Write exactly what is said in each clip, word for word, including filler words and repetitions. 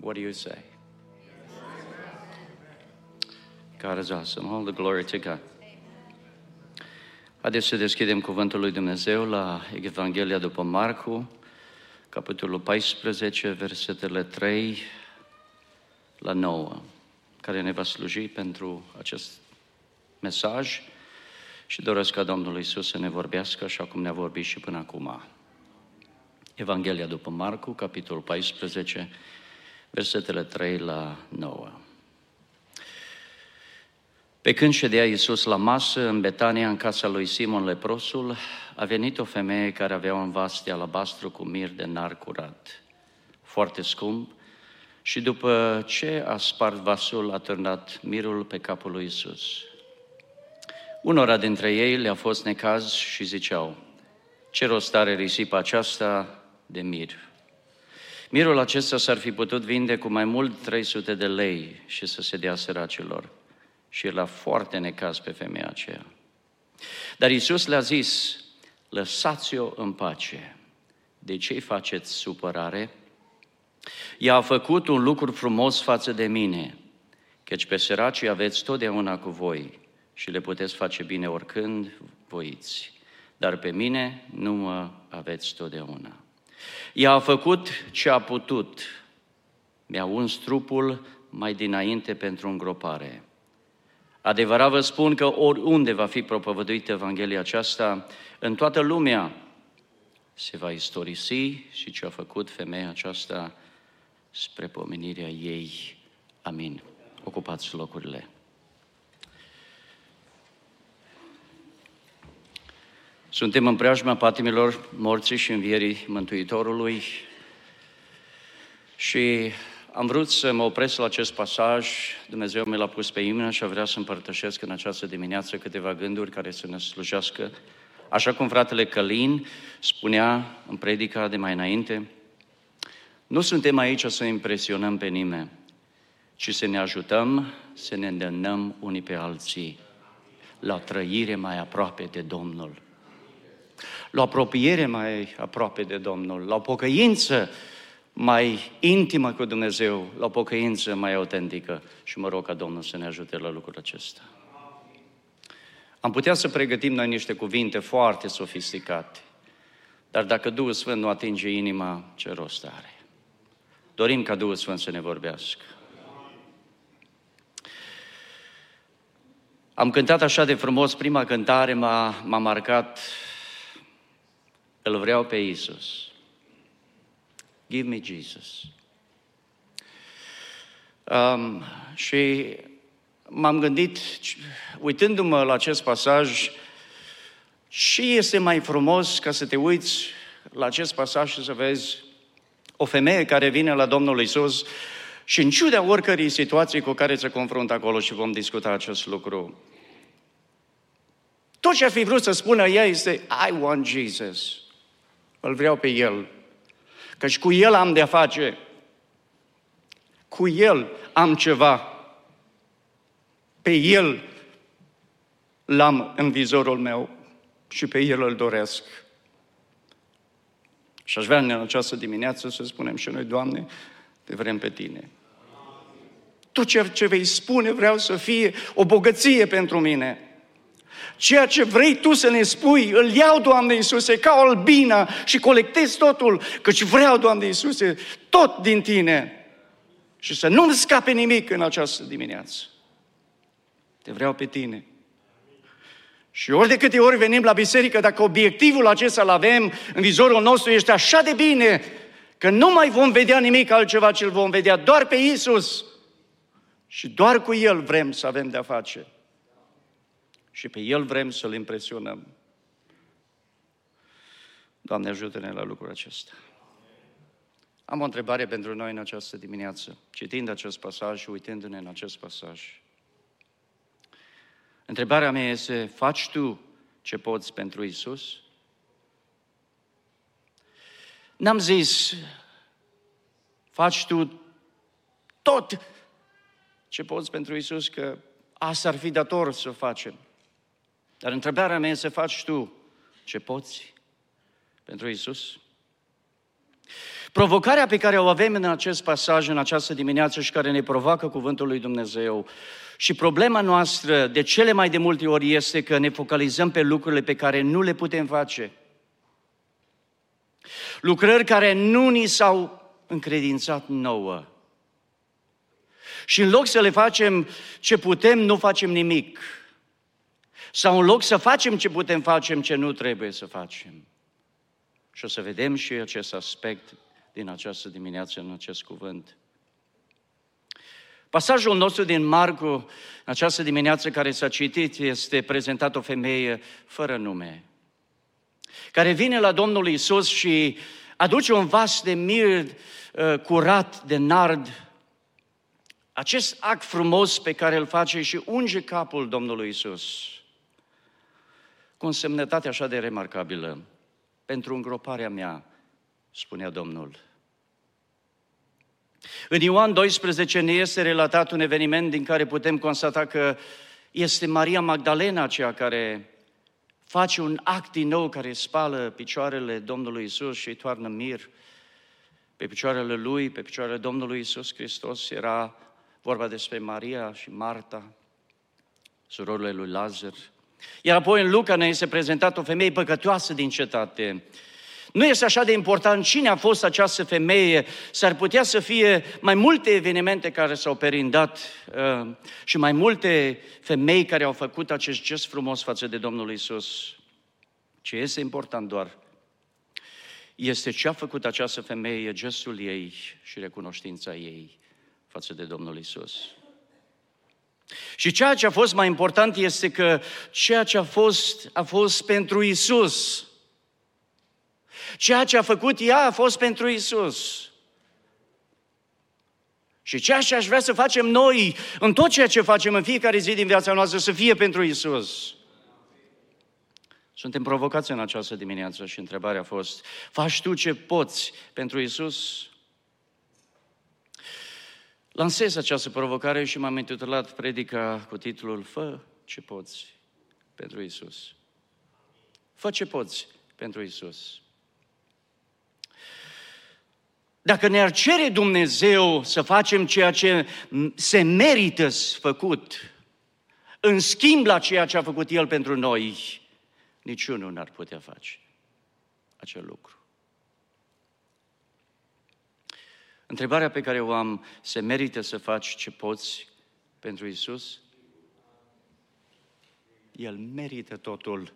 What do you say? God is awesome. All the glory to God. Haideți să deschidem cuvântul lui Dumnezeu la Evanghelia după Marcu, capitolul paisprezece, versetele trei la nouă, care ne va sluji pentru acest mesaj și doresc ca Domnul Iisus să ne vorbească așa cum ne-a vorbit și până acum. Evanghelia după Marcu, capitolul paisprezece, versetele trei la nouă. Pe când ședea Iisus la masă în Betania, în casa lui Simon leprosul, a venit o femeie care avea un vas de alabastru cu mir de nar curat, foarte scump, și după ce a spart vasul, a târnat mirul pe capul lui Iisus. Unora dintre ei le-a fost necaz și ziceau: ce rost are risipa aceasta de mir? Mirul acesta s-ar fi putut vinde cu mai mult trei sute de lei și să se dea săracilor. Și era foarte necaz pe femeia aceea. Dar Iisus le-a zis: lăsați-o în pace. De ce-i faceți supărare? Ea a făcut un lucru frumos față de mine, căci pe săracii aveți totdeauna cu voi și le puteți face bine oricând voiți, dar pe mine nu mă aveți totdeauna. Ea a făcut ce a putut, mi-a uns trupul mai dinainte pentru îngropare. Adevărat vă spun că oriunde va fi propovăduită Evanghelia aceasta, în toată lumea se va istorisi și ce a făcut femeia aceasta spre pomenirea ei. Amin. Ocupați locurile. Suntem în preajma patimilor morții și învierii Mântuitorului și am vrut să mă opresc la acest pasaj. Dumnezeu mi l-a pus pe inimă și vrea să împărtășesc în această dimineață câteva gânduri care să ne slujească. Așa cum fratele Călin spunea în predica de mai înainte, nu suntem aici să impresionăm pe nimeni, ci să ne ajutăm, să ne îndemnăm unii pe alții la o trăire mai aproape de Domnul, la o apropiere mai aproape de Domnul, la o pocăință mai intimă cu Dumnezeu, la o pocăință mai autentică, și mă rog ca Domnul să ne ajute la lucrul acesta. Am putea să pregătim noi niște cuvinte foarte sofisticate, dar dacă Duhul Sfânt nu atinge inima, ce rost are? Dorim ca Duhul Sfânt să ne vorbească. Am cântat așa de frumos, prima cântare m-a, m-a marcat: îl vreau pe Iisus. Give me Jesus. Um, și m-am gândit, uitându-mă la acest pasaj, ce este mai frumos ca să te uiți la acest pasaj și să vezi o femeie care vine la Domnul Iisus și în ciuda oricărei situații cu care se confruntă acolo, și vom discuta acest lucru, tot ce ar fi vrut să spună ea este: I want Jesus. Îl vreau pe El. Căci cu El am de-a face, cu El am ceva, pe El l-am în vizorul meu și pe El îl doresc. Și aș vrea în această dimineață să spunem și noi: Doamne, Te vrem pe Tine. Tot ceea ce vei spune vreau să fie o bogăție pentru mine. Ceea ce vrei Tu să ne spui, îl iau, Doamne Iisuse, ca o albină și colectez totul, căci vreau, Doamne Iisuse, tot din Tine. Și să nu-mi scape nimic în această dimineață. Te vreau pe Tine. Și ori de câte ori venim la biserică, dacă obiectivul acesta îl avem în vizorul nostru, este așa de bine că nu mai vom vedea nimic altceva, ci îl vom vedea doar pe Iisus. Și doar cu El vrem să avem de-a face. Și pe El vrem să-L impresionăm. Doamne, ajută-ne la lucrul acesta. Am o întrebare pentru noi în această dimineață, citind acest pasaj și uitându-ne în acest pasaj. Întrebarea mea este: faci tu ce poți pentru Iisus? N-am zis faci tu tot ce poți pentru Iisus, că asta ar fi dator să facem. Dar întrebarea mea este: faci tu ce poți pentru Iisus? Provocarea pe care o avem în acest pasaj, în această dimineață și care ne provoacă cuvântul lui Dumnezeu și problema noastră de cele mai de multe ori este că ne focalizăm pe lucrurile pe care nu le putem face. Lucrări care nu ni s-au încredințat nouă. Și în loc să le facem ce putem, nu facem nimic. Sau în loc să facem ce putem, facem ce nu trebuie să facem. Și o să vedem și acest aspect din această dimineață, în acest cuvânt. Pasajul nostru din Marcu, în această dimineață care s-a citit, este prezentat o femeie fără nume, care vine la Domnul Iisus și aduce un vas de mir uh, curat, de nard, acest act frumos pe care îl face și unge capul Domnului Iisus, cu o semnătate așa de remarcabilă. Pentru îngroparea mea, spunea Domnul. În Ioan doisprezece ne este relatat un eveniment din care putem constata că este Maria Magdalena aceea care face un act din nou, care spală picioarele Domnului Iisus și îi toarnă mir pe picioarele Lui, pe picioarele Domnului Iisus Hristos. Era vorba despre Maria și Marta, surorile lui Lazar. Iar apoi în Luca ne este prezentat o femeie păcătoasă din cetate. Nu este așa de important cine a fost această femeie, s-ar putea să fie mai multe evenimente care s-au perindat uh, și mai multe femei care au făcut acest gest frumos față de Domnul Iisus. Ce este important doar este ce a făcut această femeie, gestul ei și recunoștința ei față de Domnul Iisus. Și ceea ce a fost mai important este că ceea ce a fost, a fost pentru Iisus. Ceea ce a făcut ea a fost pentru Iisus. Și ceea ce aș vrea să facem noi, în tot ceea ce facem în fiecare zi din viața noastră, să fie pentru Iisus. Suntem provocați în această dimineață și întrebarea a fost, faci tu ce poți pentru Iisus? Lansez această provocare și m-am intitulat predica cu titlul Fă ce poți pentru Iisus. Fă ce poți pentru Iisus. Dacă ne-ar cere Dumnezeu să facem ceea ce se merită făcut, în schimb la ceea ce a făcut El pentru noi, niciunul n-ar putea face acel lucru. Întrebarea pe care o am, se merită să faci ce poți pentru Iisus? El merită totul.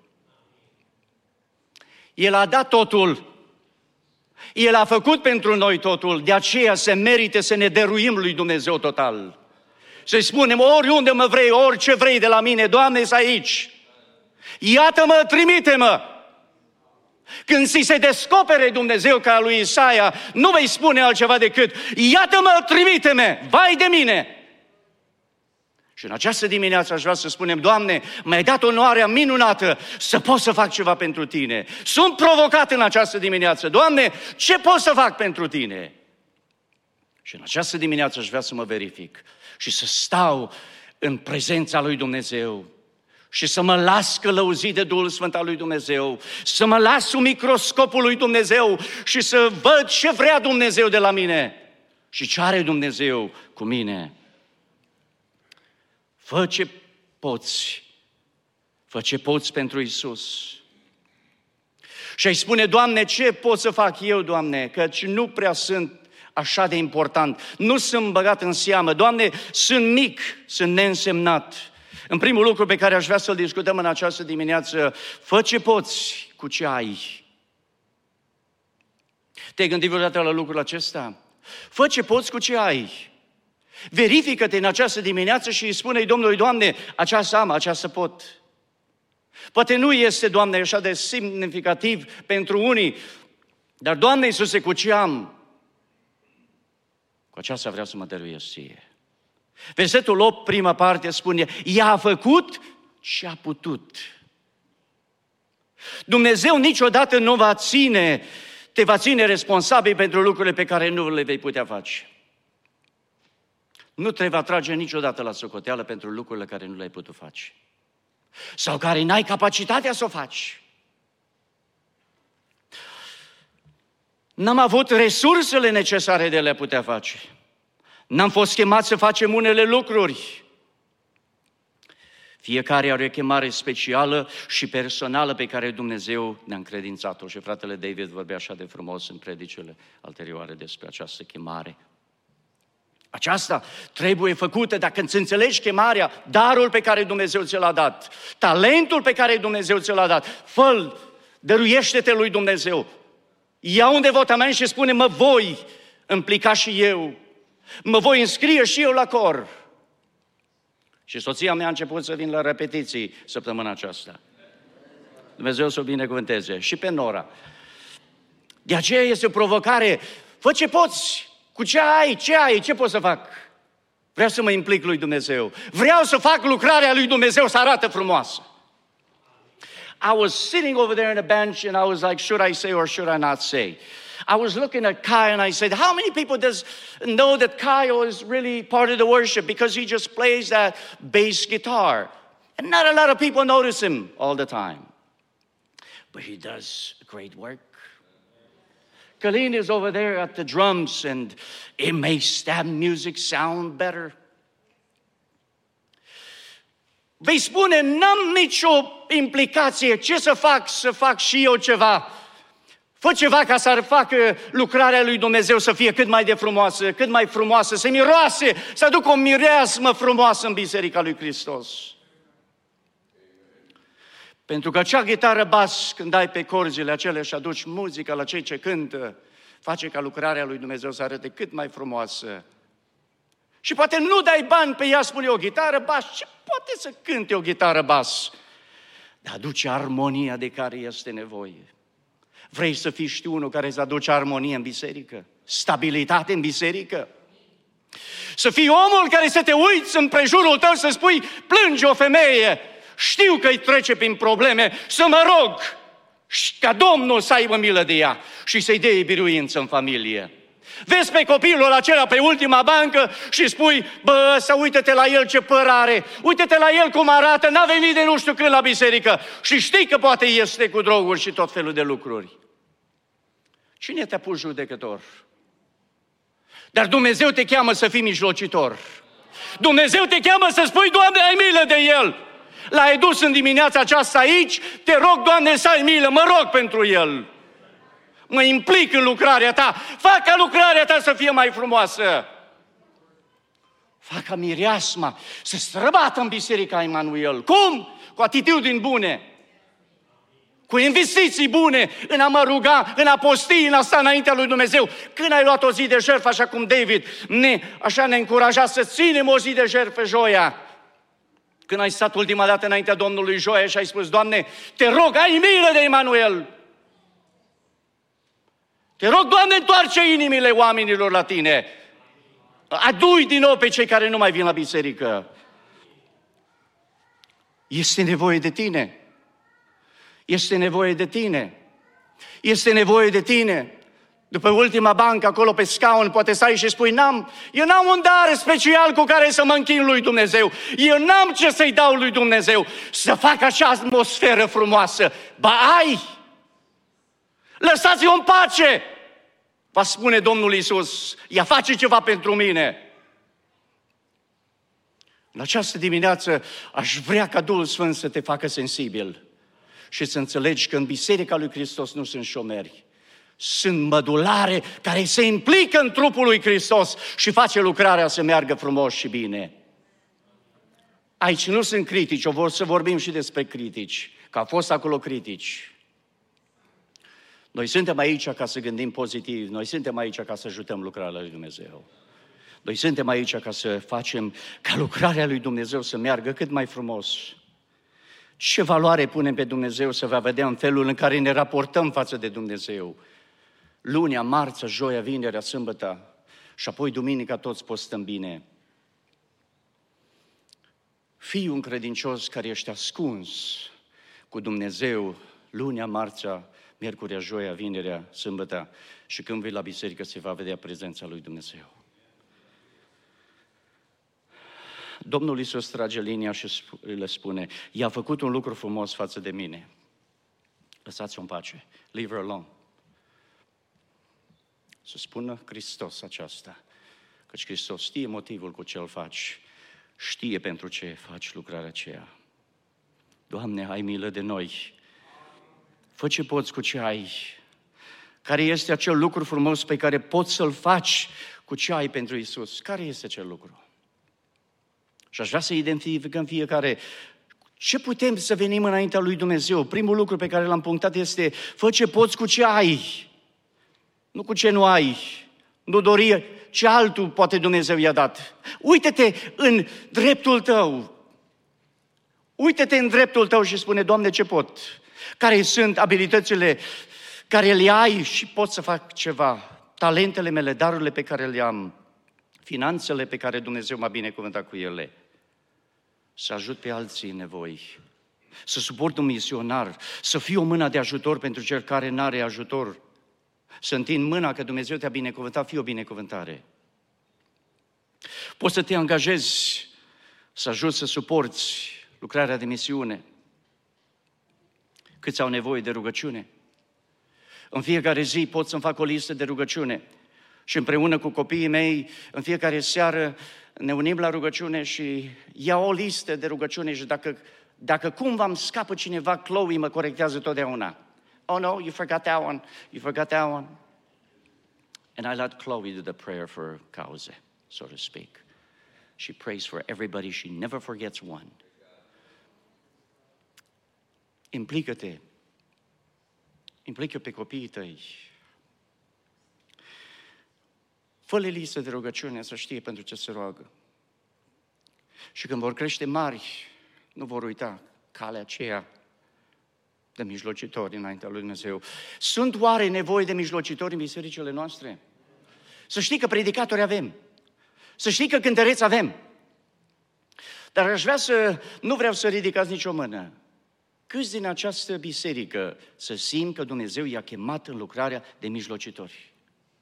El a dat totul. El a făcut pentru noi totul, de aceea se merită să ne dăruim lui Dumnezeu total. Să-i spunem, oriunde mă vrei, orice vrei de la mine, Doamne, să aici. Iată-mă, trimite-mă. Când ți se descopere Dumnezeu ca lui Isaia, nu vei spune altceva decât, iată-mă, trimite-mă, vai de mine. Și în această dimineață aș vrea să spunem, Doamne, mi-ai dat onoarea minunată să pot să fac ceva pentru Tine. Sunt provocat în această dimineață. Doamne, ce pot să fac pentru Tine? Și în această dimineață aș vrea să mă verific și să stau în prezența lui Dumnezeu și să mă las călăuzit de Duhul Sfânt al lui Dumnezeu, să mă las sub microscopul lui Dumnezeu și să văd ce vrea Dumnezeu de la mine și ce are Dumnezeu cu mine. Fă ce poți, fă ce poți pentru Iisus. Și ai spune, Doamne, ce pot să fac eu, Doamne, căci nu prea sunt așa de important, nu sunt băgat în seamă, Doamne, sunt mic, sunt neînsemnat. În primul lucru pe care aș vrea să-l discutăm în această dimineață, fă ce poți cu ce ai. Te-ai gândit vreodată la lucrul acesta? Fă ce poți cu ce ai. Verifică-te în această dimineață și îi spune-i Domnului, Doamne, aceasta am, aceasta pot. Poate nu este, Doamne, așa de semnificativ pentru unii, dar, Doamne Iisuse, cu ce am? Cu aceasta vreau să mă dăruiesc ție. Versetul opt, prima parte, spune, ea a făcut ce a putut. Dumnezeu niciodată nu va ține, te va ține responsabil pentru lucrurile pe care nu le vei putea face. Nu te va trage niciodată la socoteală pentru lucrurile care nu le-ai putut face. Sau care n-ai capacitatea să o faci. N-am avut resursele necesare de a le putea face. N-am fost chemați să facem unele lucruri. Fiecare are o chemare specială și personală pe care Dumnezeu ne-a încredințat-o. Și fratele David vorbea așa de frumos în predicile anterioare despre această chemare. Aceasta trebuie făcută dacă îți înțelegi chemarea, darul pe care Dumnezeu ți l-a dat, talentul pe care Dumnezeu ți l-a dat. Fă-l, dăruiește-te lui Dumnezeu. Ia un devotament și spune, mă voi implica și eu, mă voi înscrie și eu la cor. Și soția mea a început să vin la repetiții săptămâna aceasta. Dumnezeu să o binecuvânteze. Și pe Nora. De aceea este o provocare. Fă ce poți, cu ce ai, ce ai, ce pot să fac? Vreau să mă implic lui Dumnezeu. Vreau să fac lucrarea lui Dumnezeu să arate frumoasă. I was sitting over there in a bench and I was like, should I say or should I not say? I was looking at Kai and I said, how many people does know that Kai is really part of the worship because he just plays that bass guitar? And not a lot of people notice him all the time. But he does great work. Colleen is over there at the drums and it makes that music sound better. Vei spune, n-am nicio implicație, ce să fac, să fac și eu ceva. Fă ceva ca să facă lucrarea lui Dumnezeu să fie cât mai de frumoasă, cât mai frumoasă, să miroase, să aducă o mireasmă frumoasă în Biserica lui Hristos. Pentru că acea gitară bas, când dai pe corzile acelea și aduci muzică la cei ce cântă, face ca lucrarea lui Dumnezeu să arate cât mai frumoasă. Și poate nu dai bani pe ea, spune o gitară bas, ce poate să cânte o gitară bas? Dar aduce armonia de care este nevoie. Vrei să fii și unul care să aduce armonie în biserică? Stabilitate în biserică? Să fii omul care să te uiți în prejurul tău să spui, plânge o femeie, știu că îi trece prin probleme, să mă rog și ca Domnul să aibă milă de ea și să-i dea biruință în familie. Vezi pe copilul acela pe ultima bancă și spui, bă, să uită-te la el ce păr are, uită-te la el cum arată, n-a venit de nu știu când la biserică și știi că poate este cu droguri și tot felul de lucruri. Cine te-a pus judecător? Dar Dumnezeu te cheamă să fii mijlocitor. Dumnezeu te cheamă să spui, Doamne, ai milă de el. L-ai dus în dimineața aceasta aici, te rog, Doamne, să ai milă, mă rog pentru el. Mă implic în lucrarea ta, fac ca lucrarea ta să fie mai frumoasă. Fac ca mireasma să străbată în Biserica Emanuel. Cum? Cu atitudini bune. Cu investiții bune în a mă ruga, în a posti, în a sta înaintea lui Dumnezeu. Când ai luat o zi de jertfă, așa cum David ne, așa ne încuraja să ținem o zi de jertfă joia. Când ai stat ultima dată înaintea Domnului joia și ai spus, Doamne, te rog, ai milă de Emanuel. Te rog, Doamne, întoarce inimile oamenilor la Tine. Adu-i din nou pe cei care nu mai vin la biserică. Este nevoie de Tine. Este nevoie de Tine. Este nevoie de Tine. După ultima bancă, acolo pe scaun, poate stai și spui, n-am, eu n-am un dar special cu care să mă închin lui Dumnezeu. Eu n-am ce să-i dau lui Dumnezeu să fac acea atmosferă frumoasă. Ba ai! Lăsați-o în pace! Va spune Domnul Iisus, ea face ceva pentru mine. În această dimineață aș vrea ca Duhul Sfânt să te facă sensibil și să înțelegi că în Biserica lui Hristos nu sunt șomeri. Sunt mădulare care se implică în trupul lui Hristos și face lucrarea să meargă frumos și bine. Aici nu sunt critici, o vor să vorbim și despre critici, că au fost acolo critici. Noi suntem aici ca să gândim pozitiv, noi suntem aici ca să ajutăm lucrarea lui Dumnezeu. Noi suntem aici ca să facem ca lucrarea lui Dumnezeu să meargă cât mai frumos. Ce valoare punem pe Dumnezeu să va vedea în felul în care ne raportăm față de Dumnezeu. Lunea, marțea, joia, vinerea, sâmbătă și apoi duminica toți postăm bine. Fii un credincios care ești ascuns cu Dumnezeu lunea, marțea, miercurea, joia, vinerea, sâmbătă și când vii la biserică se va vedea prezența lui Dumnezeu. Domnul Iisus trage linia și le spune, i-a făcut un lucru frumos față de mine. Lăsați-o în pace. Leave her alone. să spună Hristos aceasta. Căci Hristos știe motivul cu ce îl faci, știe pentru ce faci lucrarea aceea. Doamne, ai milă de noi. Fă ce poți cu ce ai. Care este acel lucru frumos pe care poți să-l faci cu ce ai pentru Iisus? Care este acel lucru? Și aș vrea să identificăm fiecare ce putem să venim înaintea lui Dumnezeu. Primul lucru pe care l-am punctat este fă ce poți cu ce ai. Nu cu ce nu ai. Nu dori ce altul poate Dumnezeu i-a dat. Uită-te în dreptul tău. Uită-te în dreptul tău și spune, Doamne, ce pot? Care sunt abilitățile care le ai și pot să fac ceva? Talentele mele, darurile pe care le am, finanțele pe care Dumnezeu m-a binecuvântat cu ele. Să ajut pe alții în nevoi, să suport un misionar, să fiu o mână de ajutor pentru cel care n-are ajutor, să întind mâna că Dumnezeu te-a binecuvântat, fie o binecuvântare. Poți să te angajezi, să ajuți să suporți lucrarea de misiune. Câți au nevoie de rugăciune? În fiecare zi pot să-mi fac o listă de rugăciune și împreună cu copiii mei, în fiecare seară ne unim la rugăciune și iau o listă de rugăciune și dacă, dacă cumva îmi scapă cineva, Chloe mă corectează totdeauna. Oh no, you forgot that one, you forgot that one. And I let Chloe do the prayer for cause, so to speak. She prays for everybody, she never forgets one. Implică-te. Implică pe copiii tăi. Fă-le listă de rugăciune să știe pentru ce se roagă. Și când vor crește mari, nu vor uita calea aceea de mijlocitori înaintea lui Dumnezeu. Sunt oare nevoie de mijlocitori în bisericile noastre? Să știi că predicatori avem. Să știi că cântăreți avem. Dar aș vrea să, nu vreau să ridicați nicio mână. Câți din această biserică să simt că Dumnezeu i-a chemat în lucrarea de mijlocitori?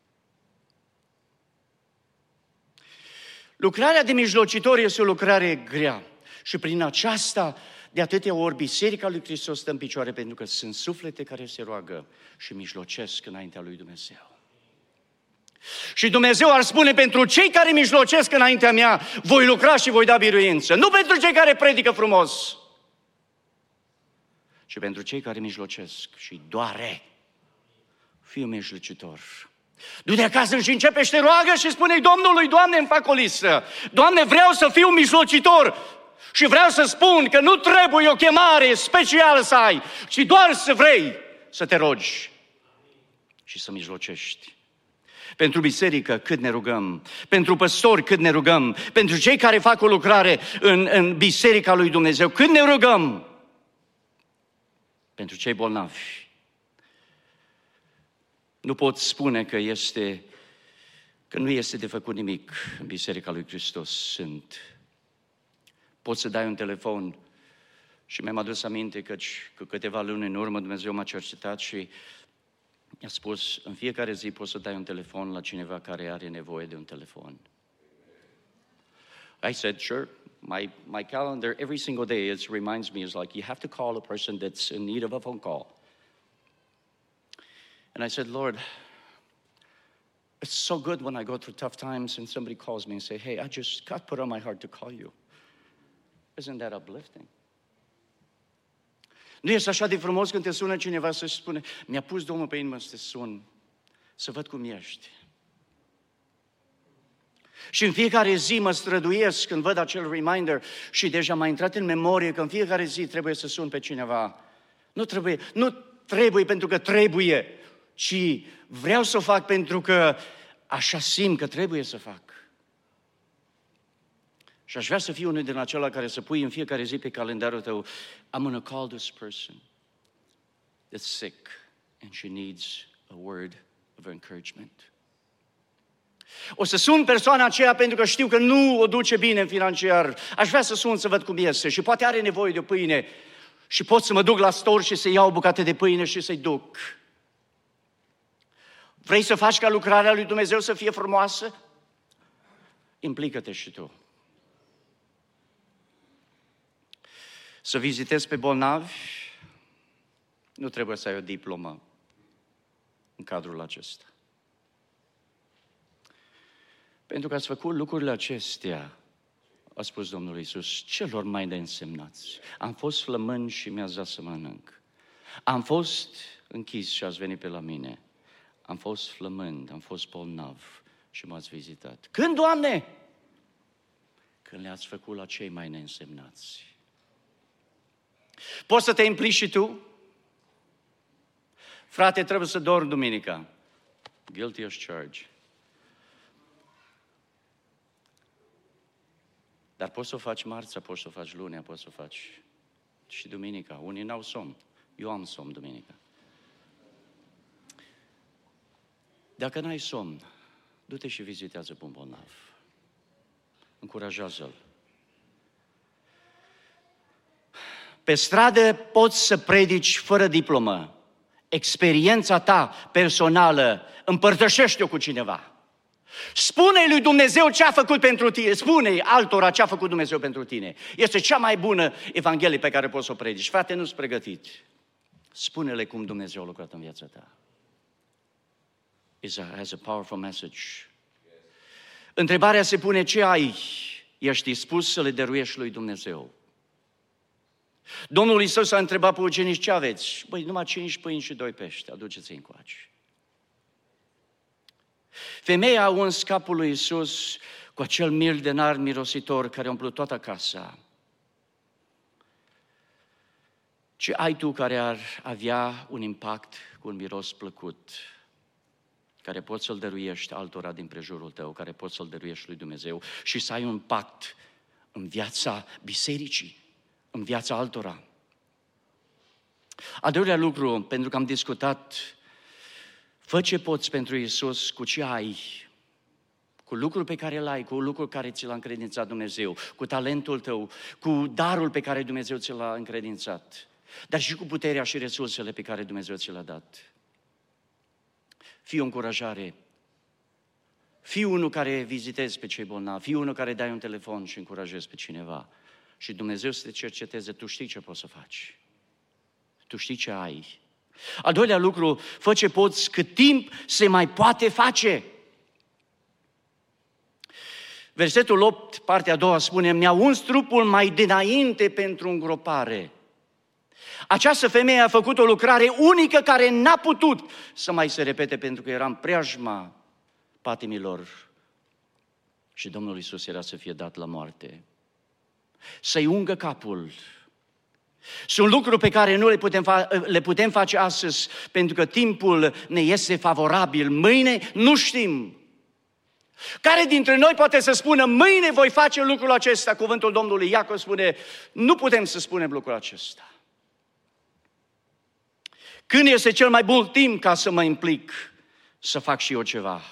Lucrarea de mijlocitori este o lucrare grea și prin aceasta de atâtea ori Biserica lui Hristos stă în picioare pentru că sunt suflete care se roagă și mijlocesc înaintea lui Dumnezeu. Și Dumnezeu ar spune pentru cei care mijlocesc înaintea mea, voi lucra și voi da biruință. Nu pentru cei care predică frumos, ci pentru cei care mijlocesc și doare. Fii un mijlocitor. Du-te acasă și începe și te roagă și spune Domnului, Doamne, îmi fac o listă. Doamne, vreau să fiu mijlocitor și vreau să spun că nu trebuie o chemare specială să ai, ci doar să vrei să te rogi și să mijlocești. Pentru biserică cât ne rugăm, pentru păstori cât ne rugăm, pentru cei care fac o lucrare în, în biserica lui Dumnezeu, cât ne rugăm, pentru cei bolnavi. Nu pot spune că, este, că nu este de făcut nimic în Biserica lui Hristos. Sunt. Poți să dai un telefon și mi-am adus aminte că cu câteva luni în urmă Dumnezeu m-a cercetat și mi-a spus, în fiecare zi poți să dai un telefon la cineva care are nevoie de un telefon. I said, sure. My, my calendar, every single day, it reminds me, is like, you have to call a person that's in need of a phone call. And I said, Lord, it's so good when I go through tough times and somebody calls me and say, hey, I just, God put on my heart to call you. Isn't that uplifting? Nu este așa de frumos când te sună cineva să-și spune, mi-a pus Domnul pe inimă să te sun, să văd cum ești. Și în fiecare zi mă străduiesc când văd acel reminder și deja m-a intrat în memorie că în fiecare zi trebuie să sun pe cineva. Nu trebuie, nu trebuie pentru că trebuie, ci vreau să o fac pentru că așa simt că trebuie să fac. Și aș vrea să fiu unul din acela care să pui în fiecare zi pe calendarul tău, I'm going to call this person that's sick and she needs a word of encouragement. O să sun persoana aceea pentru că știu că nu o duce bine în financiar. Aș vrea să sun să văd cum este și poate are nevoie de o pâine și pot să mă duc la store și să iau o bucată de pâine și să-i duc. Vrei să faci ca lucrarea lui Dumnezeu să fie frumoasă? Implică-te și tu. Să vizitezi pe bolnavi, nu trebuie să ai o diplomă în cadrul acesta. Pentru că ați făcut lucrurile acestea, a spus Domnul Iisus, celor mai neînsemnați. Am fost flămân și mi-ați dat să mănânc. Am fost închis și ați venit pe la mine. Am fost flămând, am fost bolnav și m-ați vizitat. Când, Doamne? Când le-ați făcut la cei mai neînsemnați. Poți să te implici și tu? Frate, trebuie să dormi duminica. Guilty as charged. Dar poți să o faci marțea, poți să o faci lunea, poți să o faci și duminica. Unii n-au somn. Eu am somn duminica. Dacă n-ai somn, du-te și vizitează pe un bolnav. Încurajează-l. Pe stradă poți să predici fără diplomă. Experiența ta personală, împărtășește-o cu cineva. Spune-i lui Dumnezeu ce a făcut pentru tine, spune-i altora ce a făcut Dumnezeu pentru tine. Este cea mai bună evanghelie pe care poți să o predici. Frate, nu-ți pregătit. Spune-le cum Dumnezeu a lucrat în viața ta. It has a powerful message. Întrebarea se pune, ce ai? Ești dispus să le dăruiești lui Dumnezeu? Domnul Iisus a întrebat pe ucenici, ce aveți? Băi, numai cinci pâini și doi pești, aduceți-i încoace. Femeia a uns capul lui Iisus cu acel mir de nar mirositor care a umplut toată casa. Ce ai tu care ar avea un impact cu un miros plăcut, care poți să-l dăruiești altora din prejurul tău, care poți să-l dăruiești lui Dumnezeu și să ai un impact în viața bisericii, în viața altora. Al doilea lucru, pentru că am discutat, fă ce poți pentru Iisus cu ce ai, cu lucrul pe care îl ai, cu lucrul care ți l-a încredințat Dumnezeu, cu talentul tău, cu darul pe care Dumnezeu ți l-a încredințat, dar și cu puterea și resursele pe care Dumnezeu ți le-a dat. Fii o încurajare, fii unul care vizitezi pe cei bolnavi, fii unul care dai un telefon și încurajezi pe cineva și Dumnezeu să te cerceteze, tu știi ce poți să faci, tu știi ce ai. Al doilea lucru, fă ce poți cât timp se mai poate face. Versetul opt, partea a doua, spune, mi-a uns trupul mai dinainte pentru îngropare. Această femeie a făcut o lucrare unică care n-a putut să mai se repete pentru că era în preajma patimilor și Domnul Iisus era să fie dat la moarte. Să-i ungă capul. Sunt lucruri pe care nu le putem, fa- le putem face astăzi pentru că timpul ne este favorabil. Mâine nu știm. Care dintre noi poate să spună, mâine voi face lucrul acesta? Cuvântul Domnului Iacov spune, nu putem să spunem lucrul acesta. Când este cel mai bun timp ca să mă implic, să fac și eu ceva?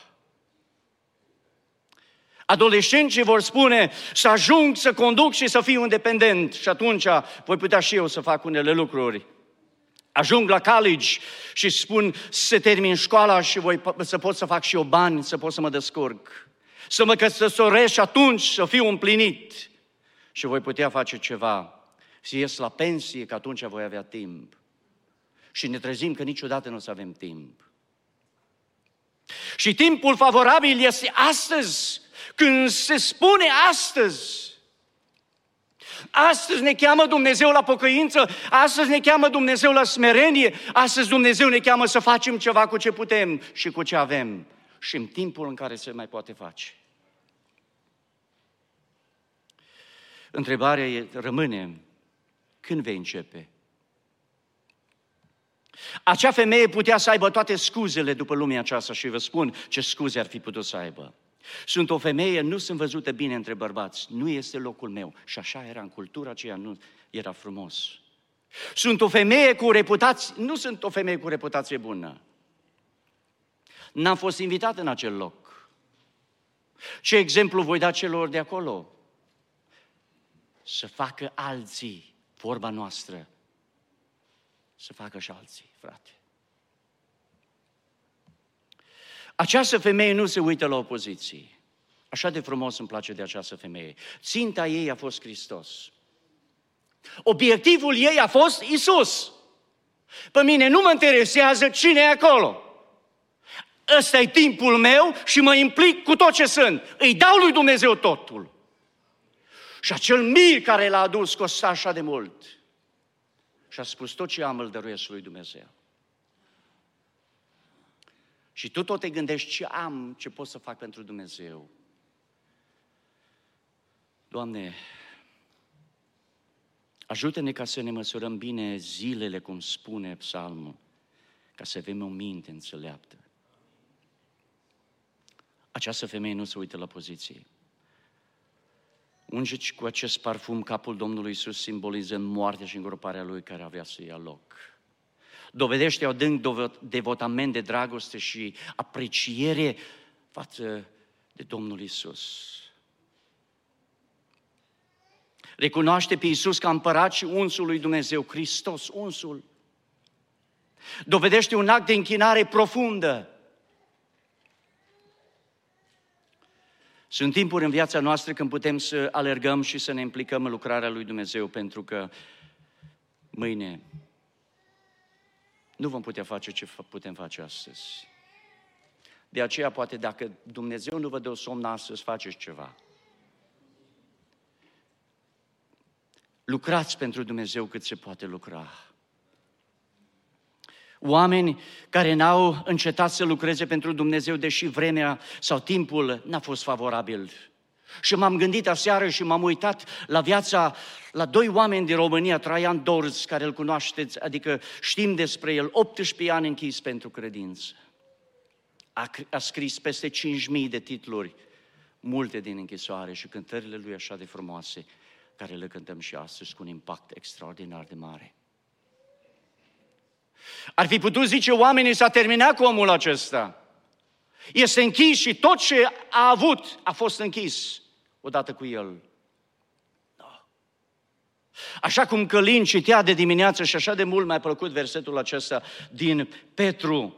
Adolescenții vor spune să ajung să conduc și să fiu independent și atunci voi putea și eu să fac unele lucruri. Ajung la college și spun să termin școala și voi, să pot să fac și eu bani, să pot să mă descurc. Să mă căsătoresc și atunci să fiu împlinit și voi putea face ceva. Să ies la pensie, că atunci voi avea timp. Și ne trezim că niciodată nu o să avem timp. Și timpul favorabil este astăzi, când se spune astăzi. Astăzi ne cheamă Dumnezeu la pocăință, astăzi ne cheamă Dumnezeu la smerenie, astăzi Dumnezeu ne cheamă să facem ceva cu ce putem și cu ce avem și în timpul în care se mai poate face. Întrebarea rămâne, când vei începe? Acea femeie putea să aibă toate scuzele după lumea aceasta și vă spun ce scuze ar fi putut să aibă. Sunt o femeie, nu sunt văzută bine între bărbați, nu este locul meu. Și așa era în cultura aceea, nu era frumos. Sunt o femeie cu reputație, nu sunt o femeie cu reputație bună. N-am fost invitat în acel loc. Ce exemplu voi da celor de acolo? Să facă alții vorba noastră. Să facă și alții, frate. Această femeie nu se uită la opoziție. Așa de frumos îmi place de această femeie. Ținta ei a fost Hristos. Obiectivul ei a fost Isus. Pe mine nu mă interesează cine e acolo. ăsta e timpul meu și mă implic cu tot ce sunt. Îi dau lui Dumnezeu totul. Și acel mir care l-a adus costa așa de mult. Și a spus, tot ce am îl dăruiesc lui Dumnezeu. Și tu tot te gândești ce am, ce pot să fac pentru Dumnezeu. Doamne, ajută-ne ca să ne măsurăm bine zilele, cum spune psalmul, ca să avem o minte înțeleaptă. Această femeie nu se uită la poziție. Unge cu acest parfum capul Domnului Iisus, simbolizând moartea și îngroparea Lui care avea să ia loc. Dovedește adânc devotament de dragoste și apreciere față de Domnul Iisus. Recunoaște pe Iisus ca împărat și unsul lui Dumnezeu, Hristos, unsul. Dovedește un act de închinare profundă. Sunt timpuri în viața noastră când putem să alergăm și să ne implicăm în lucrarea lui Dumnezeu, pentru că mâine nu vom putea face ce putem face astăzi. De aceea, poate, dacă Dumnezeu nu vă dă somn astăzi, faceți ceva. Lucrați pentru Dumnezeu cât se poate lucra. Oameni care n-au încetat să lucreze pentru Dumnezeu, deși vremea sau timpul n-a fost favorabil. Și m-am gândit aseară și m-am uitat la viața, la doi oameni din România, Traian Dorz, care îl cunoașteți, adică știm despre el, optsprezece ani închis pentru credință. A, a scris peste cinci mii de titluri, multe din închisoare, și cântările lui așa de frumoase, care le cântăm și astăzi cu un impact extraordinar de mare. Ar fi putut zice oamenii, s-a terminat cu omul acesta. Este închis și tot ce a avut a fost închis odată cu el. No. Așa cum Călin citea de dimineață și așa de mult mi-a plăcut versetul acesta din Petru.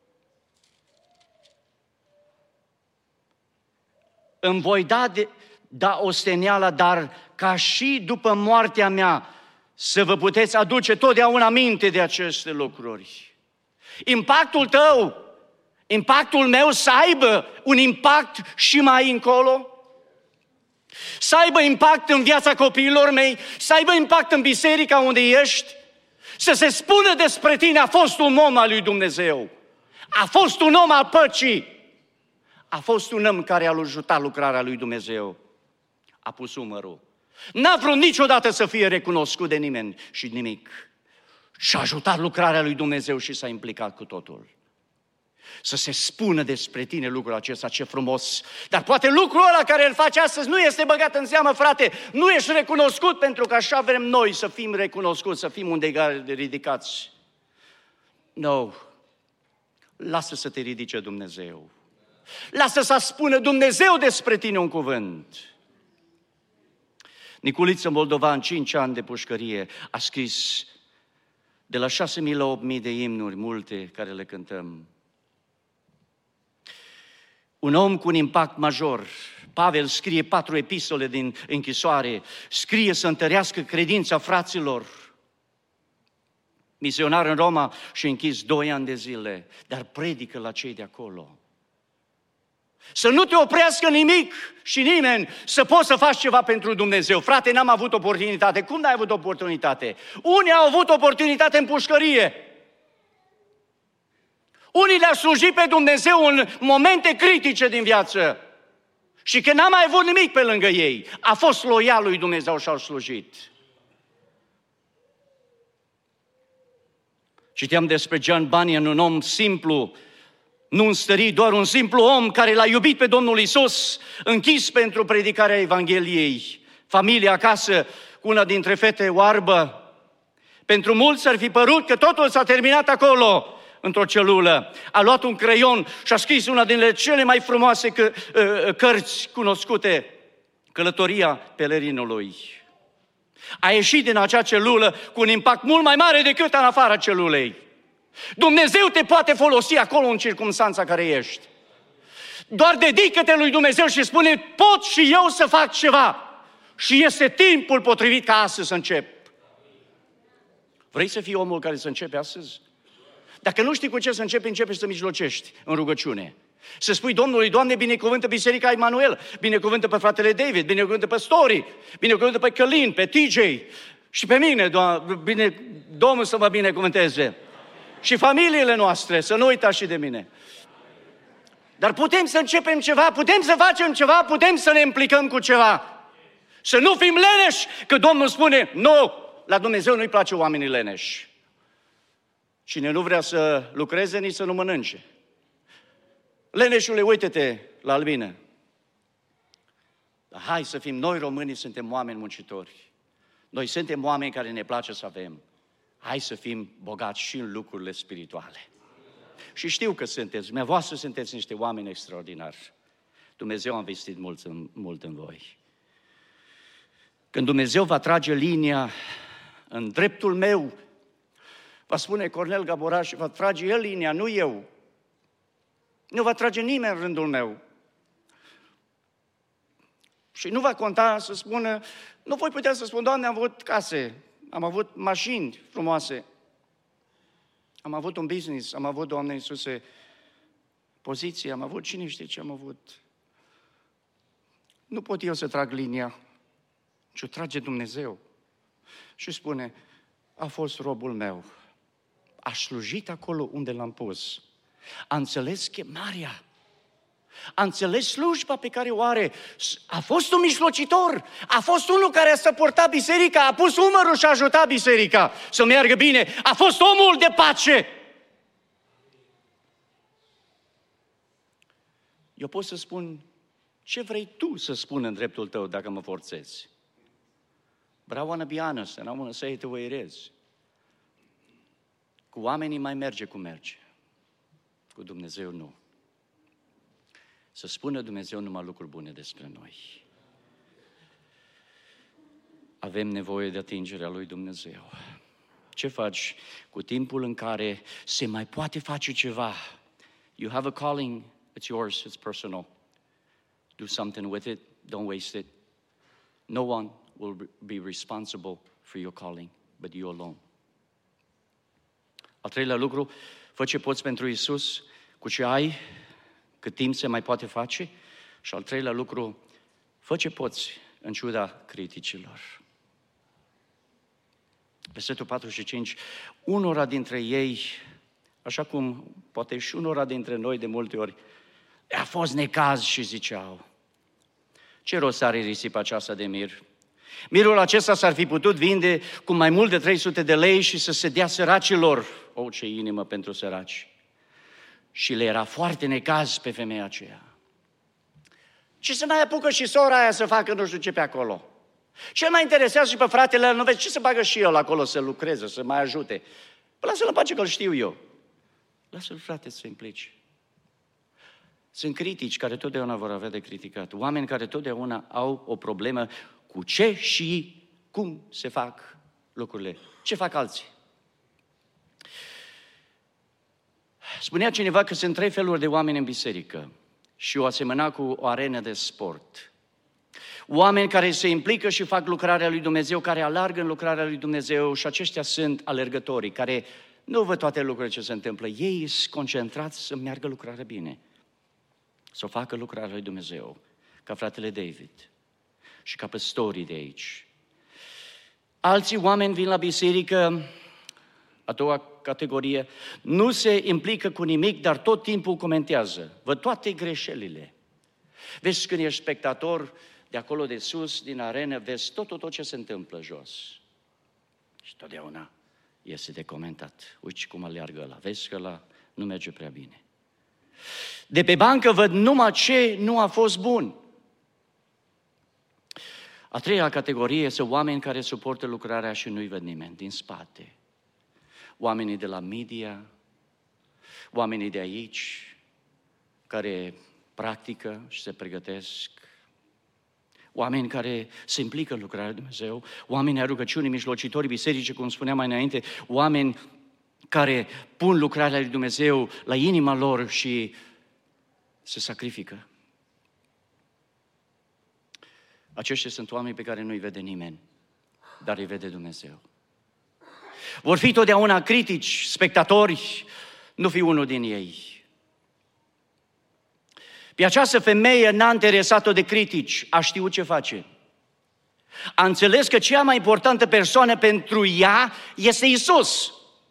Îmi voi da, de, da osteneala, dar ca și după moartea mea să vă puteți aduce totdeauna aminte de aceste lucruri. Impactul tău, impactul meu să aibă un impact și mai încolo, să aibă impact în viața copiilor mei, să aibă impact în biserica unde ești, să se spună despre tine, a fost un om al lui Dumnezeu, a fost un om al păcii, a fost un om care a ajutat lucrarea lui Dumnezeu, a pus umărul. N-a vrut niciodată să fie recunoscut de nimeni și nimic. Și-a ajutat lucrarea lui Dumnezeu și s-a implicat cu totul. Să se spună despre tine lucrul acesta, ce frumos. Dar poate lucrul ăla care îl faci astăzi nu este băgat în seamă, frate. Nu ești recunoscut, pentru că așa vrem noi să fim recunoscuți, să fim undeva ridicați. Nu. Lasă să te ridice Dumnezeu. Lasă să spună Dumnezeu despre tine un cuvânt. Niculiță Moldovan, cinci ani de pușcărie, a scris de la șase mii la opt mii de imnuri, multe care le cântăm. Un om cu un impact major. Pavel scrie patru epistole din închisoare, scrie să întărească credința fraților. Misionar în Roma și închis doi ani de zile, dar predică la cei de acolo. Să nu te oprească nimic și nimeni să poți să faci ceva pentru Dumnezeu. Frate, n-am avut oportunitate. Cum n-ai avut oportunitate? Unii au avut oportunitate în pușcărie. Unii le-au slujit pe Dumnezeu în momente critice din viață. Și că n-a mai avut nimic pe lângă ei, a fost loial lui Dumnezeu și au slujit. Citeam despre John Bunyan, un om simplu, nu înstărit, doar un simplu om care l-a iubit pe Domnul Iisus, închis pentru predicarea Evangheliei. Familia acasă, cu una dintre fete oarbă. Pentru mulți ar fi părut că totul s-a terminat acolo, într-o celulă. A luat un creion și a scris una dintre cele mai frumoase că, uh, cărți cunoscute, Călătoria pelerinului. A ieșit din acea celulă cu un impact mult mai mare decât în afara celulei. Dumnezeu te poate folosi acolo în circumstanța care ești. Doar dedică-te lui Dumnezeu și spune, pot și eu să fac ceva. Și este timpul potrivit ca astăzi să încep. Vrei să fii omul care să începe astăzi? Dacă nu știi cu ce să începi, începi să mijlocești în rugăciune. Să spui Domnului, Doamne, binecuvântă Biserica Emanuel, binecuvântă pe fratele David, binecuvântă pe Story, binecuvântă pe Călin, pe T J și pe mine, Doamne, bine, Domnul să mă binecuvânteze. Și familiile noastre, să nu uitați și de mine. Dar putem să începem ceva, putem să facem ceva, putem să ne implicăm cu ceva. Să nu fim leneși, că Domnul spune, nu, la Dumnezeu nu-i place oamenii leneși. Cine nu vrea să lucreze, nici să nu mănânce. Leneșule, uite-te la albine. Hai să fim, noi românii suntem oameni muncitori. Noi suntem oameni care ne place să avem. Hai să fim bogați și în lucrurile spirituale. Și știu că sunteți, dumneavoastră sunteți niște oameni extraordinari. Dumnezeu a investit mult în, mult în voi. Când Dumnezeu va trage linia în dreptul meu, va spune Cornel Gaboraș și va trage el linia, nu eu. Nu va trage nimeni în rândul meu. Și nu va conta să spună, nu voi putea să spun, Doamne, am avut case, am avut mașini frumoase, am avut un business, am avut, Doamne Iisuse, poziție, am avut cine știe ce am avut. Nu pot eu să trag linia, ci o trage Dumnezeu. Și spune, a fost robul meu, a slujit acolo unde l-am pus, a înțeles chemarea, a înțeles slujba pe care o are, a fost un mijlocitor, a fost unul care a suportat biserica, a pus umărul și a ajutat biserica să meargă bine, a fost omul de pace. Eu pot să spun ce vrei tu să spun în dreptul tău dacă mă forțezi. But I want to be honest and I want to say it the way it is. Cu oamenii mai merge cum merge. Cu Dumnezeu nu. Să spună Dumnezeu numai lucruri bune despre noi. Avem nevoie de atingerea lui Dumnezeu. Ce faci cu timpul în care se mai poate face ceva? You have a calling, it's yours, it's personal. Do something with it, don't waste it. No one will be responsible for your calling, but you alone. Al treilea lucru, fă ce poți pentru Iisus, cu ce ai, cât timp se mai poate face. Și al treilea lucru, fă ce poți în ciuda criticilor. Versetul patruzeci și cinci, unora dintre ei, așa cum poate și unora dintre noi de multe ori, a fost necaz și ziceau, ce rost are risipa aceasta de mir? Mirul acesta s-ar fi putut vinde cu mai mult de trei sute de lei și să se dea săracilor. O, ce inimă pentru săraci! Și le era foarte necaz pe femeia aceea. Ce să mai apucă și sora aia să facă nu știu ce pe acolo? Ce mai interesează și pe fratele ăla, nu vezi, ce să bagă și el acolo să lucreze, să mai ajute? Păi lasă-l în pace că-l știu eu. Lasă-l, frate, să se implice. Sunt critici care totdeauna vor avea de criticat. Oameni care totdeauna au o problemă cu ce și cum se fac lucrurile. Ce fac alții? Spunea cineva că sunt trei feluri de oameni în biserică și o asemăna cu o arenă de sport. Oameni care se implică și fac lucrarea lui Dumnezeu, care alargă în lucrarea lui Dumnezeu și aceștia sunt alergătorii, care nu văd toate lucrurile ce se întâmplă. Ei sunt concentrați să meargă lucrarea bine, să o facă lucrarea lui Dumnezeu, ca fratele David și ca păstorii de aici. Alții oameni vin la biserică, a doua categorie, nu se implică cu nimic, dar tot timpul comentează. Văd toate greșelile. Vezi când ești spectator de acolo de sus, din arenă, vezi tot, tot, tot ce se întâmplă jos. Și totdeauna este de comentat. Uite cum aleargă ăla, vezi că ăla nu merge prea bine. De pe bancă văd numai ce nu a fost bun. A treia categorie sunt oameni care suportă lucrarea și nu-i văd nimeni din spate. Oamenii de la media, oamenii de aici, care practică și se pregătesc, oameni care se implică în lucrarea lui Dumnezeu, oameni ai rugăciunii, mijlocitorii biserici, cum spuneam mai înainte, oameni care pun lucrarea lui Dumnezeu la inima lor și se sacrifică. Aceștia sunt oameni pe care nu-i vede nimeni, dar îi vede Dumnezeu. Vor fi totdeauna critici, spectatori, nu fi unul din ei. Pe această femeie n-a interesat-o de critici, a știut ce face. A înțeles că cea mai importantă persoană pentru ea este Iisus.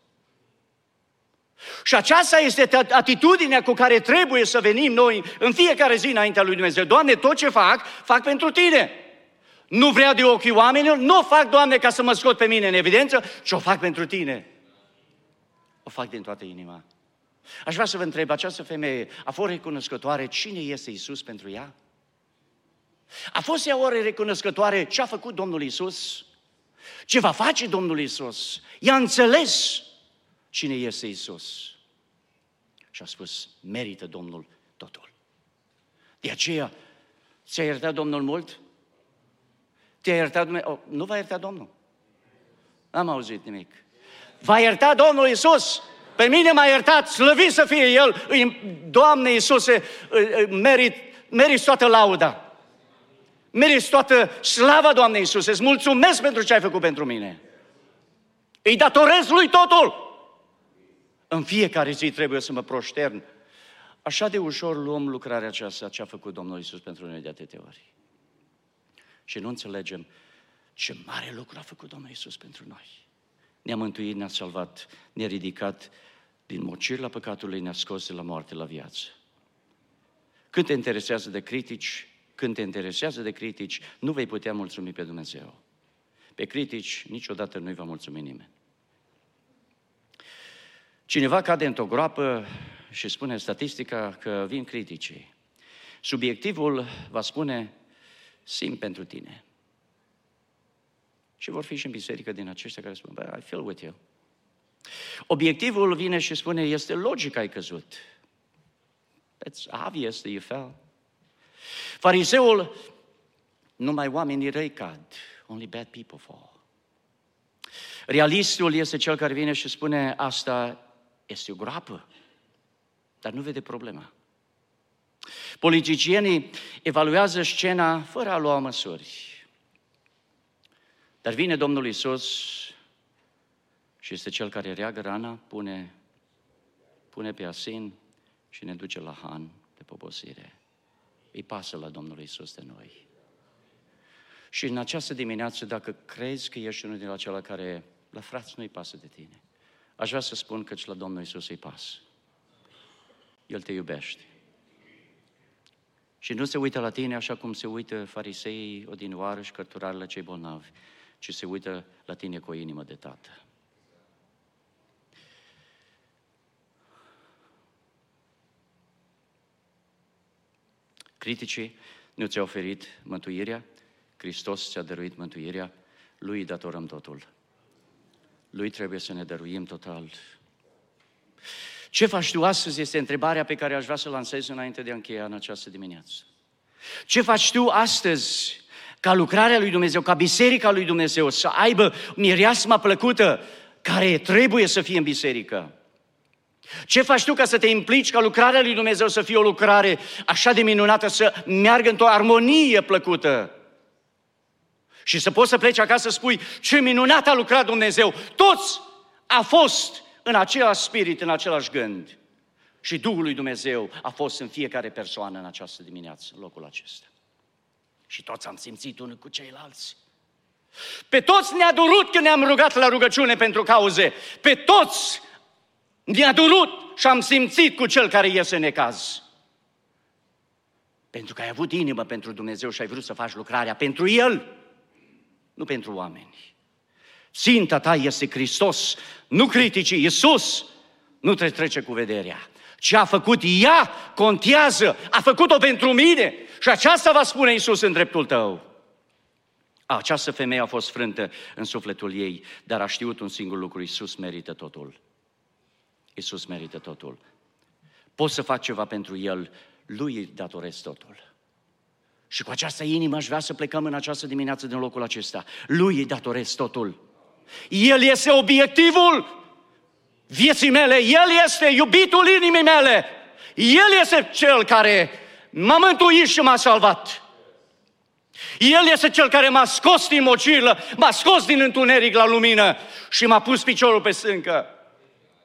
Și aceasta este atitudinea cu care trebuie să venim noi în fiecare zi înaintea lui Dumnezeu. Doamne, tot ce fac, fac pentru Tine. Nu vreau de ochii oamenilor, nu o fac, Doamne, ca să mă scot pe mine în evidență, ci o fac pentru Tine. O fac din toată inima. Aș vrea să vă întreb, această femeie a fost recunoscătoare cine este Iisus pentru ea? A fost ea oare recunoscătoare ce a făcut Domnul Iisus? Ce va face Domnul Iisus? Ea a înțeles cine este Iisus. Și a spus, merită Domnul totul. De aceea, ți-a iertat Domnul mult? Te-a iertat Dumnezeu? Oh, nu va ierta Domnul? N-am auzit nimic. Va ierta Domnul Iisus? Pe mine m-a iertat, slăvit să fie El. Doamne Iisuse, merit, merit toată lauda. Merit toată slava, Doamne Iisuse. Îți mulțumesc pentru ce ai făcut pentru mine. Îi datorez Lui totul. În fiecare zi trebuie să mă proștern. Așa de ușor luăm lucrarea aceasta ce a făcut Domnul Iisus pentru noi de atâtea ori. Și nu înțelegem ce mare lucru a făcut Domnul Iisus pentru noi. Ne-a mântuit, ne-a salvat, ne-a ridicat din mocirla păcatului, ne-a scos de la moarte la viață. Când te interesează de critici, când te interesează de critici, nu vei putea mulțumi pe Dumnezeu. Pe critici niciodată nu-i va mulțumi nimeni. Cineva cade într-o groapă și spune statistica că vin criticii. Subiectivul va spune, simt pentru tine. Și vor fi și în biserică din aceștia care spun, I feel with you. Obiectivul vine și spune, este logic că ai căzut. It's obvious that you fell. Fariseul, numai oamenii răi cad. Only bad people fall. Realistul este cel care vine și spune, asta este o groapă, dar nu vede problema. Politicienii evaluează scena fără a lua măsuri. Dar vine Domnul Iisus și este Cel care reagă rana, pune, pune pe asin și ne duce la han de poposire. Îi pasă la Domnul Iisus de noi. Și în această dimineață, dacă crezi că ești unul din acela care, la frați, nu-i pasă de tine, aș vrea să spun că la Domnul Iisus îi pasă. El te iubește. Și nu se uită la tine așa cum se uită fariseii odinioară și cărturarele cei bolnavi, ci se uită la tine cu o inimă de tată. Criticii nu ți-au oferit mântuirea, Hristos ți-a dăruit mântuirea, Lui îi datorăm totul. Lui trebuie să ne dăruim total. Ce faci tu astăzi este întrebarea pe care aș vrea să o lansez înainte de a încheia în această dimineață. Ce faci tu astăzi ca lucrarea lui Dumnezeu, ca biserica lui Dumnezeu să aibă mireasma plăcută care trebuie să fie în biserică? Ce faci tu ca să te implici ca lucrarea lui Dumnezeu să fie o lucrare așa de minunată, să meargă într-o armonie plăcută? Și să poți să pleci acasă să spui, ce minunat a lucrat Dumnezeu! Toți a fost în același spirit, în același gând. Și Duhul lui Dumnezeu a fost în fiecare persoană în această dimineață, în locul acesta. Și toți am simțit unul cu ceilalți. Pe toți ne-a durut când ne-am rugat la rugăciune pentru cauze. Pe toți ne-a durut și am simțit cu cel care iese în necaz. Pentru că ai avut inimă pentru Dumnezeu și ai vrut să faci lucrarea pentru El, nu pentru oameni. Ținta ta este Hristos, nu criticii, Iisus nu te trece cu vederea. Ce a făcut ea contează, a făcut-o pentru mine și aceasta va spune Iisus în dreptul tău. Această femeie a fost frântă în sufletul ei, dar a știut un singur lucru, Iisus merită totul. Iisus merită totul. Pot să fac ceva pentru El, Lui îi datorez totul. Și cu această inimă aș vrea să plecăm în această dimineață din locul acesta. Lui îi datorez totul. El este obiectivul vieții mele, El este iubitul inimii mele, El este Cel care m-a mântuit și m-a salvat. El este Cel care m-a scos din mocirlă, m-a scos din întuneric la lumină și m-a pus piciorul pe stâncă.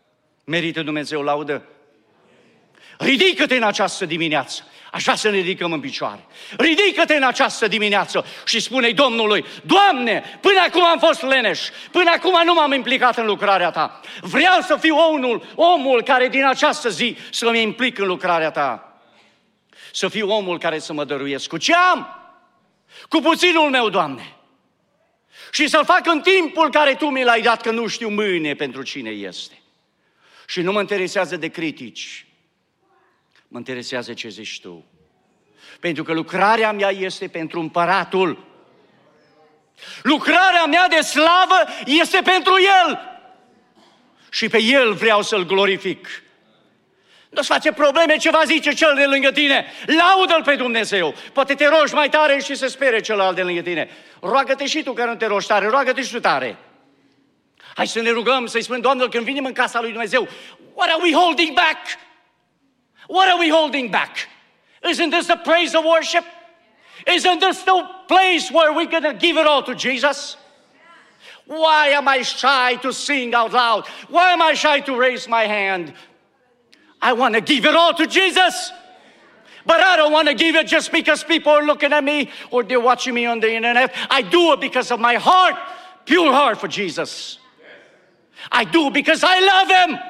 Merită Dumnezeu laudă? Ridică-te în această dimineață. Aș vrea să ne ridicăm în picioare. Ridică-te în această dimineață și spune-i Domnului: Doamne, până acum am fost leneș, până acum nu m-am implicat în lucrarea Ta. Vreau să fiu omul, omul care din această zi să mă implic în lucrarea Ta. Să fiu omul care să mă dăruiesc cu ce am, cu puținul meu, Doamne. Și să-l fac în timpul care Tu mi l-ai dat, că nu știu mâine pentru cine este. Și nu mă interesează de critici. Mă interesează ce zici Tu. Pentru că lucrarea mea este pentru împăratul. Lucrarea mea de slavă este pentru El. Și pe El vreau să-L glorific. Nu-ți face probleme ce va zice cel de lângă tine. Laudă-L pe Dumnezeu. Poate te rogi mai tare și se spere celălalt de lângă tine. Roagă-te și tu care nu te rogi tare. Roagă-te și tu tare. Hai să ne rugăm, să-i spunem: Doamne, când venim în casa lui Dumnezeu, what are we holding back? What are we holding back? Isn't this the praise of worship? Isn't this the place where we're going to give it all to Jesus? Why am I shy to sing out loud? Why am I shy to raise my hand? I want to give it all to Jesus. But I don't want to give it just because people are looking at me or they're watching me on the internet. I do it because of my heart, pure heart for Jesus. I do it because I love Him.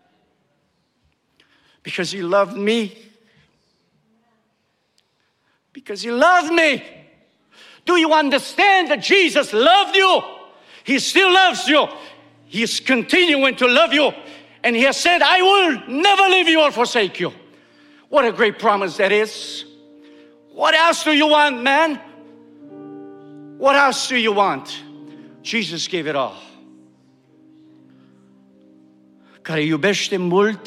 Because He loved me. Because He loved me. Do you understand that Jesus loved you? He still loves you. He's continuing to love you. And He has said, I will never leave you or forsake you. What a great promise that is. What else do you want, man? What else do you want? Jesus gave it all. Care iubește mult,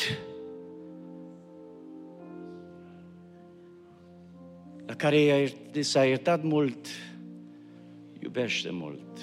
la care s-a iertat mult, iubește mult.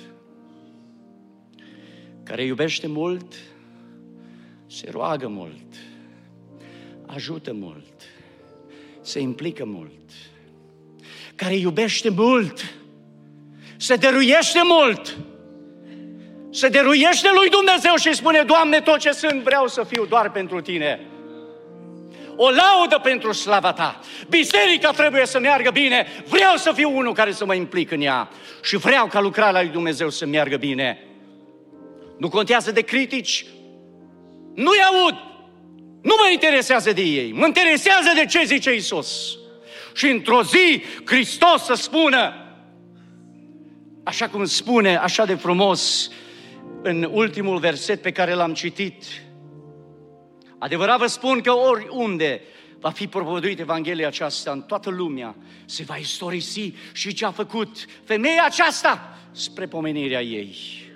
Care iubește mult, se roagă mult, ajută mult, se implică mult. Care iubește mult, se dăruiește mult, se dăruiește lui Dumnezeu și spune: Doamne, tot ce sunt vreau să fiu doar pentru Tine. O laudă pentru slava Ta. Biserica trebuie să meargă bine. Vreau să fiu unul care să mă implic în ea. Și vreau ca lucrarea lui Dumnezeu să meargă bine. Nu contează de critici. Nu-i aud. Nu mă interesează de ei. Mă interesează de ce zice Iisus. Și într-o zi Hristos să spună, așa cum spune așa de frumos în ultimul verset pe care l-am citit: adevărat vă spun că oriunde va fi propovăduit Evanghelia aceasta în toată lumea, se va istorisi și ce a făcut femeia aceasta spre pomenirea ei.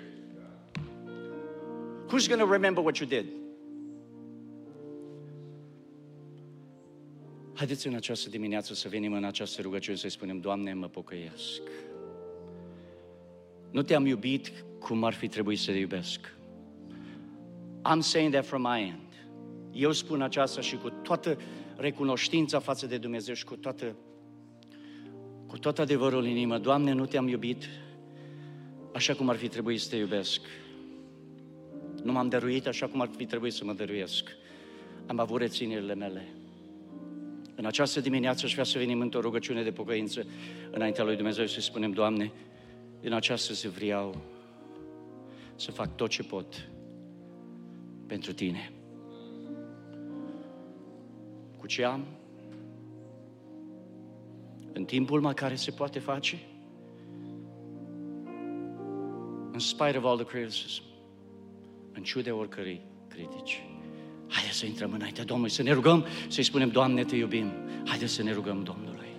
Who's going to remember what you did? Haideți în această dimineață să venim în această rugăciune să-i spunem: Doamne, mă pocăiesc. Nu te-am iubit cum ar fi trebuit să te iubesc. I'm saying that from my end. Eu spun aceasta și cu toată recunoștința față de Dumnezeu și cu toată, cu tot adevărul în inimă. Doamne, nu te-am iubit așa cum ar fi trebuit să te iubesc. Nu m-am dăruit așa cum ar fi trebuit să mă dăruiesc. Am avut reținerile mele. În această dimineață aș vrea să venim într-o rugăciune de pocăință înaintea lui Dumnezeu și să spunem: Doamne, în această zi vreau să fac tot ce pot pentru Tine. Cu ce am, în timpul mai care se poate face, in spite of all the criticism, în ciuda oricărei critici. Haideți să intrăm înaintea Domnului, să ne rugăm, să-i spunem: Doamne, Te iubim. Haideți să ne rugăm Domnului.